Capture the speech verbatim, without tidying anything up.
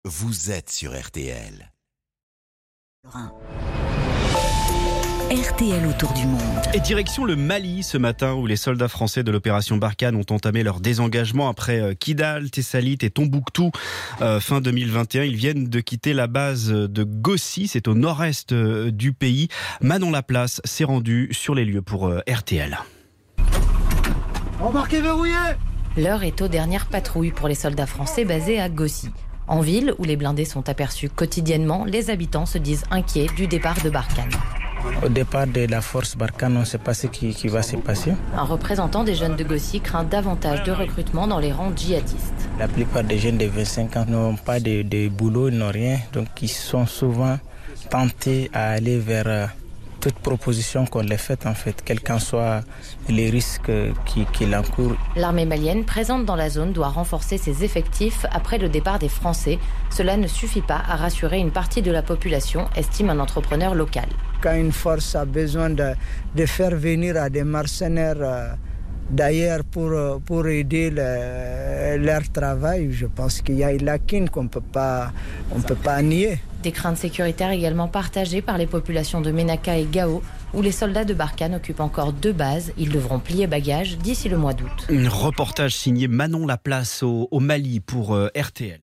vous êtes sur R T L. R T L autour du monde. Et direction le Mali ce matin, où les soldats français de l'opération Barkhane ont entamé leur désengagement après Kidal, Tessalit et Tombouctou. Euh, fin deux mille vingt et un, ils viennent de quitter la base de Gossi, c'est au nord-est du pays. Manon Laplace s'est rendue sur les lieux pour R T L. Embarquez verrouillé! L'heure est aux dernières patrouilles pour les soldats français basés à Gossi. En ville, où les blindés sont aperçus quotidiennement, les habitants se disent inquiets du départ de Barkhane. Au départ de la force Barkhane, on ne sait pas ce qui, qui va se passer. Un représentant des jeunes de Gossi craint davantage de recrutement dans les rangs djihadistes. La plupart des jeunes de vingt-cinq ans n'ont pas de, de boulot, ils n'ont rien, donc ils sont souvent tentés à aller vers toute proposition qu'on les fait, en fait, quels qu'en soient les risques qu'il qui encourt. L'armée malienne présente dans la zone doit renforcer ses effectifs après le départ des Français. Cela ne suffit pas à rassurer une partie de la population, estime un entrepreneur local. Quand une force a besoin de, de faire venir à des mercenaires euh, d'ailleurs pour, pour aider le, leur travail, je pense qu'il y a une lacune qu'on peut pas, on peut pas nier. Des craintes sécuritaires également partagées par les populations de Ménaka et Gao, où les soldats de Barkhane occupent encore deux bases. Ils devront plier bagages d'ici le mois d'août. Un reportage signé Manon Laplace au, au Mali pour euh, R T L.